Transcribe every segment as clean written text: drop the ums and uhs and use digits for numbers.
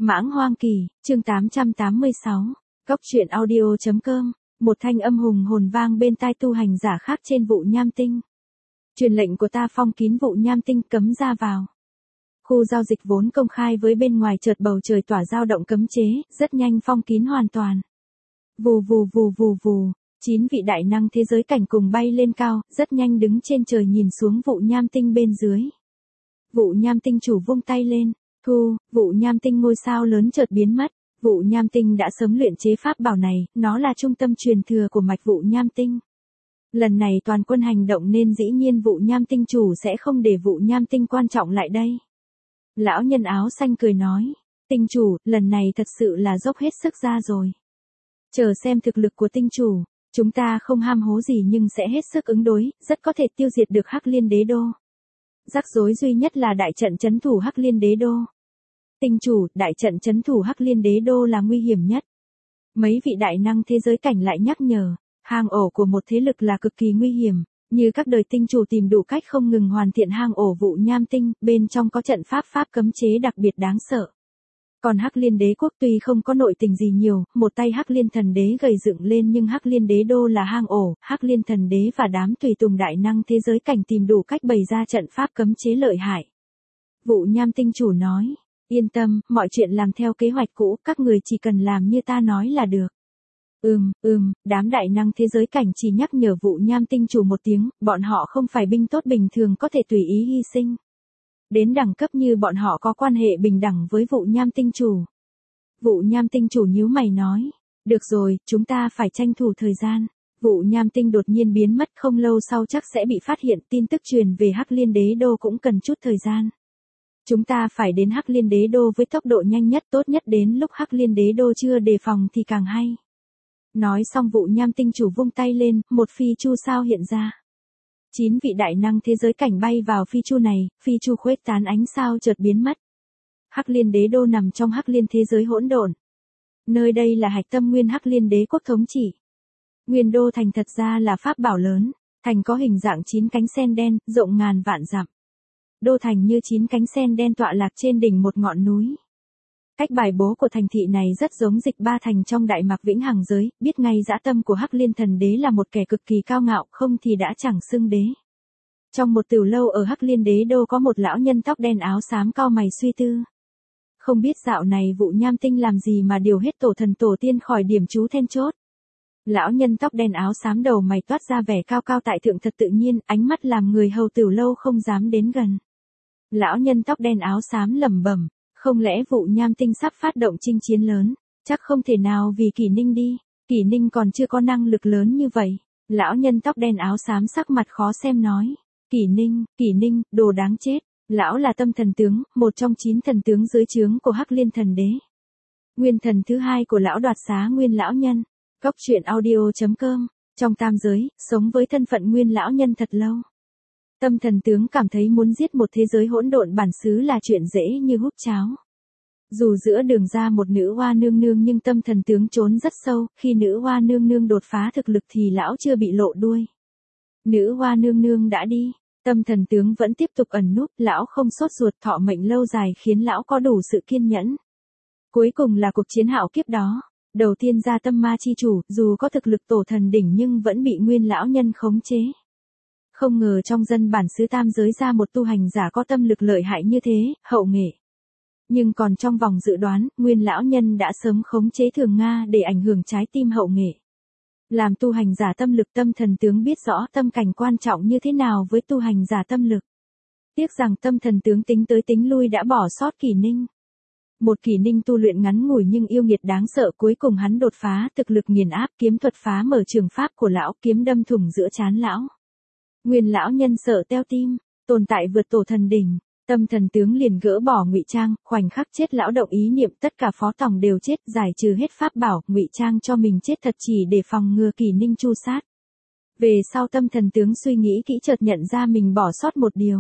Mãng Hoang Kỳ, chương 886. Cốc truyện audio.com. Một thanh âm hùng hồn vang bên tai tu hành giả khác trên vụ nham tinh. Truyền lệnh của ta phong kín vụ nham tinh, cấm ra vào. Khu giao dịch vốn công khai với bên ngoài chợt bầu trời tỏa dao động cấm chế, rất nhanh phong kín hoàn toàn. Vù vù vù vù vù, 9 vị đại năng thế giới cảnh cùng bay lên cao, rất nhanh đứng trên trời nhìn xuống vụ nham tinh bên dưới. Vụ nham tinh chủ vung tay lên, vụ nham tinh ngôi sao lớn chợt biến mất. Vụ nham tinh đã sớm luyện chế pháp bảo này, nó là trung tâm truyền thừa của mạch vụ nham tinh. Lần này toàn quân hành động nên dĩ nhiên vụ nham tinh chủ sẽ không để vụ nham tinh quan trọng lại đây. Lão nhân áo xanh cười nói, tinh chủ, lần này thật sự là dốc hết sức ra rồi. Chờ xem thực lực của tinh chủ, chúng ta không ham hố gì nhưng sẽ hết sức ứng đối, rất có thể tiêu diệt được Hắc Liên Đế Đô. Rắc rối duy nhất là đại trận trấn thủ Hắc Liên Đế Đô. Tinh chủ, đại trận trấn thủ Hắc Liên Đế Đô là nguy hiểm nhất. Mấy vị đại năng thế giới cảnh lại nhắc nhở, hang ổ của một thế lực là cực kỳ nguy hiểm, như các đời tinh chủ tìm đủ cách không ngừng hoàn thiện hang ổ vụ nham tinh, bên trong có trận pháp cấm chế đặc biệt đáng sợ. Còn Hắc Liên Đế quốc tuy không có nội tình gì nhiều, một tay Hắc Liên Thần Đế gầy dựng lên nhưng Hắc Liên Đế Đô là hang ổ, Hắc Liên Thần Đế và đám tùy tùng đại năng thế giới cảnh tìm đủ cách bày ra trận pháp cấm chế lợi hại. Vụ nham tinh chủ nói, yên tâm, mọi chuyện làm theo kế hoạch cũ, các người chỉ cần làm như ta nói là được. Đám đại năng thế giới cảnh chỉ nhắc nhở vụ nham tinh chủ một tiếng, bọn họ không phải binh tốt bình thường có thể tùy ý hy sinh. Đến đẳng cấp như bọn họ có quan hệ bình đẳng với vụ nham tinh chủ. Vụ nham tinh chủ nhíu mày nói, được rồi, chúng ta phải tranh thủ thời gian. Vụ nham tinh đột nhiên biến mất, không lâu sau chắc sẽ bị phát hiện, tin tức truyền về Hắc Liên Đế Đô cũng cần chút thời gian. Chúng ta phải đến Hắc Liên Đế Đô với tốc độ nhanh nhất, tốt nhất đến lúc Hắc Liên Đế Đô chưa đề phòng thì càng hay. Nói xong vụ nham tinh chủ vung tay lên, một phi chu sao hiện ra. 9 vị đại năng thế giới cảnh bay vào phi chu này, phi chu khuếch tán ánh sao chợt biến mất. Hắc Liên Đế Đô nằm trong Hắc Liên thế giới hỗn độn. Nơi đây là hạch tâm nguyên Hắc Liên Đế quốc thống trị. Nguyên đô thành thật ra là pháp bảo lớn, thành có hình dạng 9 cánh sen đen, rộng ngàn vạn dặm. Đô thành như 9 cánh sen đen tọa lạc trên đỉnh một ngọn núi. Cách bài bố của thành thị này rất giống dịch ba thành trong Đại Mạc Vĩnh Hằng giới, biết ngay dã tâm của Hắc Liên Thần Đế là một kẻ cực kỳ cao ngạo, không thì đã chẳng xưng đế. Trong một tiểu lâu ở Hắc Liên Đế Đô có một lão nhân tóc đen áo xám cau mày suy tư. Không biết dạo này vụ nham tinh làm gì mà điều hết tổ thần tổ tiên khỏi điểm trú then chốt. Lão nhân tóc đen áo xám đầu mày toát ra vẻ cao cao tại thượng thật tự nhiên, ánh mắt làm người hầu tiểu lâu không dám đến gần. Lão nhân tóc đen áo xám lẩm bẩm, không lẽ vụ nham tinh sắp phát động chinh chiến lớn, chắc không thể nào vì Kỷ Ninh đi, Kỷ Ninh còn chưa có năng lực lớn như vậy. Lão nhân tóc đen áo xám sắc mặt khó xem nói, Kỷ Ninh, đồ đáng chết, lão là Tâm Thần Tướng, một trong 9 thần tướng dưới trướng của Hắc Liên Thần Đế. Nguyên thần thứ hai của lão đoạt xá Nguyên lão nhân. Cốc truyện audio.com, trong tam giới, sống với thân phận Nguyên lão nhân thật lâu. Tâm Thần Tướng cảm thấy muốn giết một thế giới hỗn độn bản xứ là chuyện dễ như hút cháo. Dù giữa đường ra một nữ hoa nương nương nhưng Tâm Thần Tướng trốn rất sâu, khi nữ hoa nương nương đột phá thực lực thì lão chưa bị lộ đuôi. Nữ hoa nương nương đã đi, Tâm Thần Tướng vẫn tiếp tục ẩn núp, lão không sốt ruột, thọ mệnh lâu dài khiến lão có đủ sự kiên nhẫn. Cuối cùng là cuộc chiến hạo kiếp đó. Đầu tiên ra Tâm Ma chi chủ, dù có thực lực tổ thần đỉnh nhưng vẫn bị Nguyên lão nhân khống chế. Không ngờ trong dân bản xứ tam giới ra một tu hành giả có tâm lực lợi hại như thế, Hậu Nghệ. Nhưng còn trong vòng dự đoán, Nguyên lão nhân đã sớm khống chế Thường Nga để ảnh hưởng trái tim Hậu Nghệ. Làm tu hành giả tâm lực, Tâm Thần Tướng biết rõ tâm cảnh quan trọng như thế nào với tu hành giả tâm lực. Tiếc rằng Tâm Thần Tướng tính tới tính lui đã bỏ sót Kỷ Ninh. Một Kỷ Ninh tu luyện ngắn ngủi nhưng yêu nghiệt đáng sợ, cuối cùng hắn đột phá, thực lực nghiền áp, kiếm thuật phá mở trường pháp của lão, kiếm đâm thủng giữa trán lão. Nguyên lão nhân sợ teo tim, tồn tại vượt tổ thần đỉnh, Tâm Thần Tướng liền gỡ bỏ ngụy trang, khoảnh khắc chết lão động ý niệm tất cả phó tòng đều chết, giải trừ hết pháp bảo, ngụy trang cho mình chết thật chỉ để phòng ngừa Kỷ Ninh tru sát. Về sau Tâm Thần Tướng suy nghĩ kỹ chợt nhận ra mình bỏ sót một điều.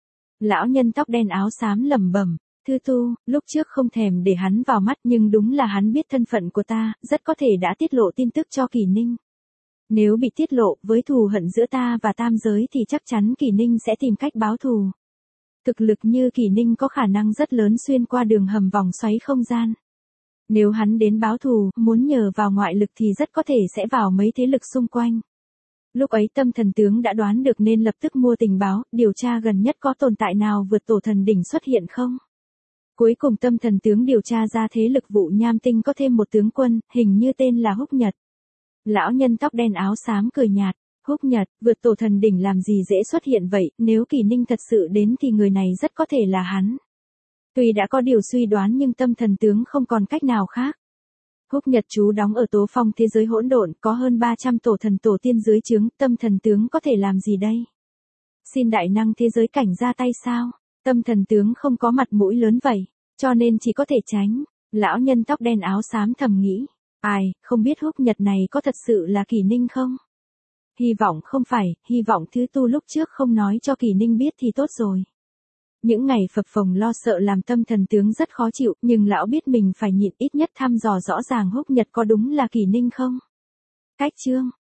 Lão nhân tóc đen áo xám lẩm bẩm, Thư Tu, lúc trước không thèm để hắn vào mắt nhưng đúng là hắn biết thân phận của ta, rất có thể đã tiết lộ tin tức cho Kỷ Ninh. Nếu bị tiết lộ với thù hận giữa ta và tam giới thì chắc chắn Kỷ Ninh sẽ tìm cách báo thù. Thực lực như Kỷ Ninh có khả năng rất lớn xuyên qua đường hầm vòng xoáy không gian. Nếu hắn đến báo thù, muốn nhờ vào ngoại lực thì rất có thể sẽ vào mấy thế lực xung quanh. Lúc ấy Tâm Thần Tướng đã đoán được nên lập tức mua tình báo, điều tra gần nhất có tồn tại nào vượt Tổ Thần Đỉnh xuất hiện không. Cuối cùng Tâm Thần Tướng điều tra ra thế lực Vụ Nham Tinh có thêm một tướng quân, hình như tên là Húc Nhật. Lão nhân tóc đen áo xám cười nhạt, Húc Nhật, vượt Tổ Thần Đỉnh làm gì dễ xuất hiện vậy, nếu Kỷ Ninh thật sự đến thì người này rất có thể là hắn. Tuy đã có điều suy đoán nhưng Tâm Thần Tướng không còn cách nào khác. Húc Nhật chú đóng ở Tố Phong thế giới hỗn độn, có hơn 300 tổ thần tổ tiên dưới trướng, Tâm Thần Tướng có thể làm gì đây? Xin đại năng thế giới cảnh ra tay sao? Tâm Thần Tướng không có mặt mũi lớn vậy, cho nên chỉ có thể tránh. Lão nhân tóc đen áo xám thầm nghĩ, ai, không biết Húc Nhật này có thật sự là Kỷ Ninh không? Hy vọng không phải, hy vọng Thứ Tu lúc trước không nói cho Kỷ Ninh biết thì tốt rồi. Những ngày phập phồng lo sợ làm Tâm Thần Tướng rất khó chịu, nhưng lão biết mình phải nhịn ít nhất thăm dò rõ ràng Húc Nhật có đúng là Kỷ Ninh không. Cách chương